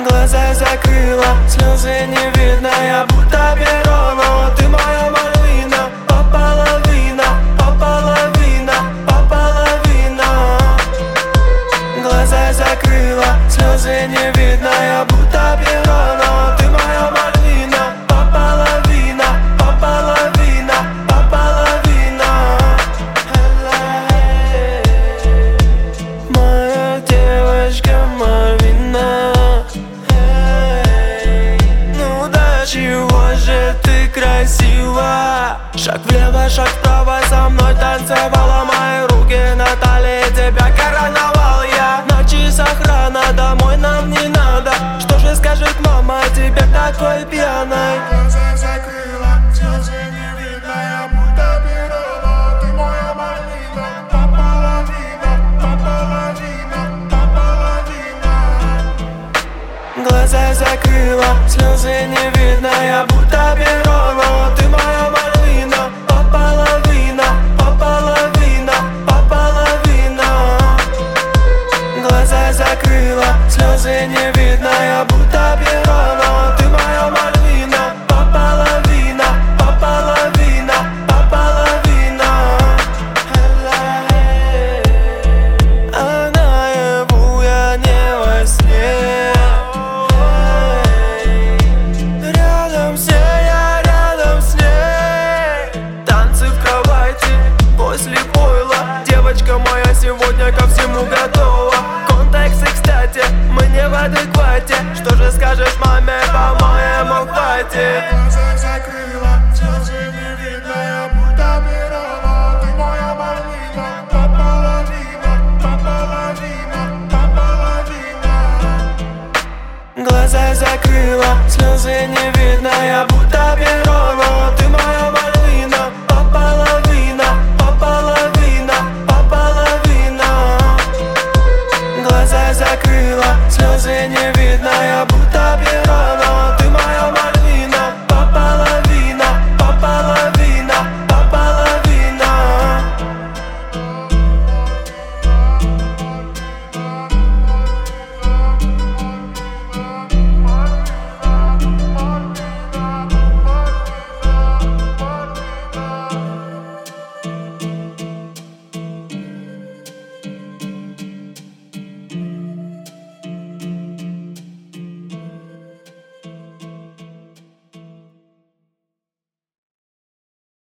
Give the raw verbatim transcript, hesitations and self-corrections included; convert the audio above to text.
Глаза закрыла, слезы не видно, я будто перо, но ты моя Мальвина. По половина, по половина, по половина. Глаза закрыла, слезы не видно, я будто перо, но ты моя Мальвина. По половина, по половина, по половина. Моя девочка Мальвина. Ну до чего же ты красива? Шаг влево, шаг вправо, со мной танцевала. Мои руки на талии, тебя короновал я. На часах рано, домой нам не надо. Что же скажет мама тебе такой пьяной? Глаза закрыла, слезы не видно, я будто перо, но ты моя Мальвина. По половина, по половина, по половина. Глаза закрыла, слезы не видно, я будто перо, но ты моя Мальвина. По половина, по половина, по половина. Глаза закрыла, слезы не видно, я будто перо, но ты моя Мальвина. По половина, по половина, по половина. А наяву я не во сне. Рядом с ней, я рядом с ней. Танцы в кровати после пойла. Девочка моя сегодня ко всему готова. Контексты, кстати, мы не в адеквате. Что же скажешь маме, по-моему, хватит. Глаза закрыла, слезы не видно, я будто перо, но ты моя Мальвина. По половина, по половина, по половина. Глаза закрыла, слезы не видно, я будто